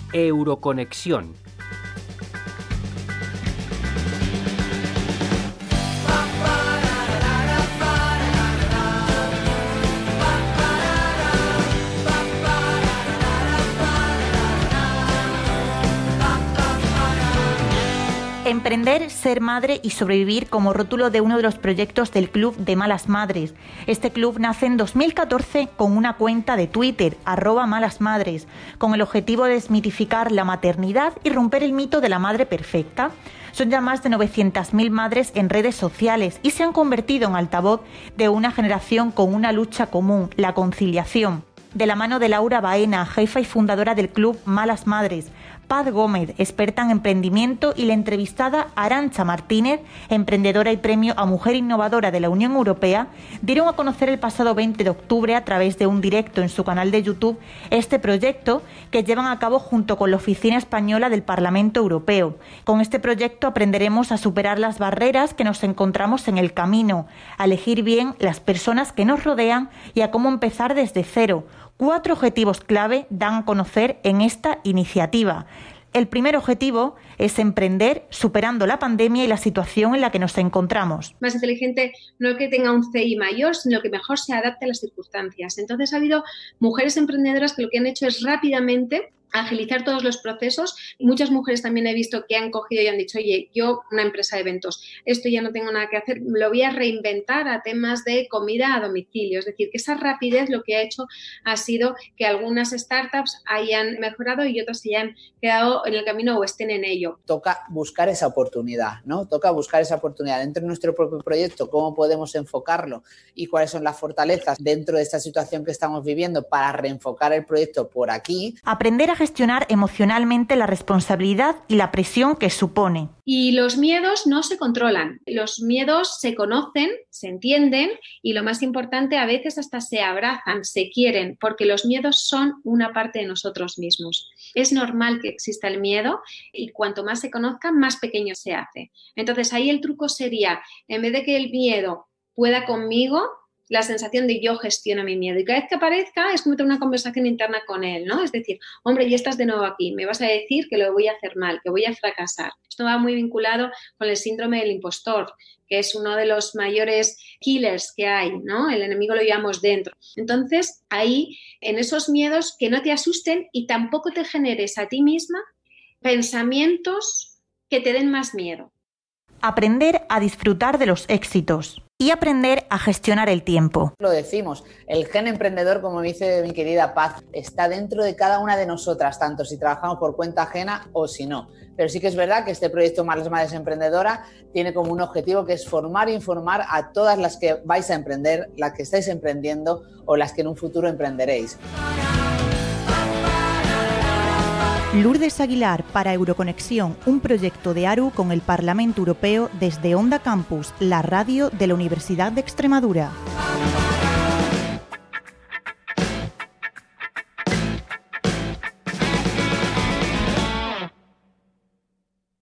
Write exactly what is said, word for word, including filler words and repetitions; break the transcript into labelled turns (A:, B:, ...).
A: Euroconexión.
B: Emprender, ser madre y sobrevivir como rótulo de uno de los proyectos del Club de Malas Madres. Este club nace en dos mil catorce con una cuenta de Twitter, arroba Malas Madres, con el objetivo de desmitificar la maternidad y romper el mito de la madre perfecta. Son ya más de novecientas mil madres en redes sociales y se han convertido en altavoz de una generación con una lucha común, la conciliación. De la mano de Laura Baena, jefa y fundadora del Club Malas Madres, Paz Gómez, experta en emprendimiento, y la entrevistada Arantxa Martínez, emprendedora y premio a Mujer Innovadora de la Unión Europea, dieron a conocer el pasado veinte de octubre a través de un directo en su canal de YouTube este proyecto que llevan a cabo junto con la Oficina Española del Parlamento Europeo. Con este proyecto aprenderemos a superar las barreras que nos encontramos en el camino, a elegir bien las personas que nos rodean y a cómo empezar desde cero. Cuatro objetivos clave dan a conocer en esta iniciativa. El primer objetivo es emprender superando la pandemia y la situación en la que nos encontramos.
C: Más inteligente no que tenga un C I mayor, sino que mejor se adapte a las circunstancias. Entonces ha habido mujeres emprendedoras que lo que han hecho es rápidamente agilizar todos los procesos. Muchas mujeres también he visto que han cogido y han dicho, oye, yo una empresa de eventos, esto ya no tengo nada que hacer, lo voy a reinventar a temas de comida a domicilio. Es decir, que esa rapidez lo que ha hecho ha sido que algunas startups hayan mejorado y otras se hayan quedado en el camino o estén en ello.
D: Toca buscar esa oportunidad, ¿no? Toca buscar esa oportunidad dentro de nuestro propio proyecto, cómo podemos enfocarlo y cuáles son las fortalezas dentro de esta situación que estamos viviendo para reenfocar el proyecto por aquí.
B: Aprender a gestionar emocionalmente la responsabilidad y la presión que supone.
C: Y los miedos no se controlan, los miedos se conocen, se entienden y lo más importante, a veces hasta se abrazan, se quieren, porque los miedos son una parte de nosotros mismos. Es normal que exista el miedo y cuanto más se conozca, más pequeño se hace. Entonces ahí el truco sería, en vez de que el miedo pueda conmigo, la sensación de yo gestiono mi miedo. Y cada vez que aparezca es como tener una conversación interna con él, ¿no? Es decir, hombre, ya estás de nuevo aquí, me vas a decir que lo voy a hacer mal, que voy a fracasar. Esto va muy vinculado con el síndrome del impostor, que es uno de los mayores killers que hay, ¿no? El enemigo lo llevamos dentro. Entonces, ahí, en esos miedos, que no te asusten y tampoco te generes a ti misma pensamientos que te den más miedo.
B: Aprender a disfrutar de los éxitos y aprender a gestionar el tiempo.
D: Lo decimos, el gen emprendedor, como me dice mi querida Paz, está dentro de cada una de nosotras, tanto si trabajamos por cuenta ajena o si no. Pero sí que es verdad que este proyecto Malas Madres Emprendedora tiene como un objetivo que es formar e informar a todas las que vais a emprender, las que estáis emprendiendo o las que en un futuro emprenderéis.
B: Lourdes Aguilar para Euroconexión, un proyecto de ARU con el Parlamento Europeo desde Onda Campus, la radio de la Universidad de Extremadura.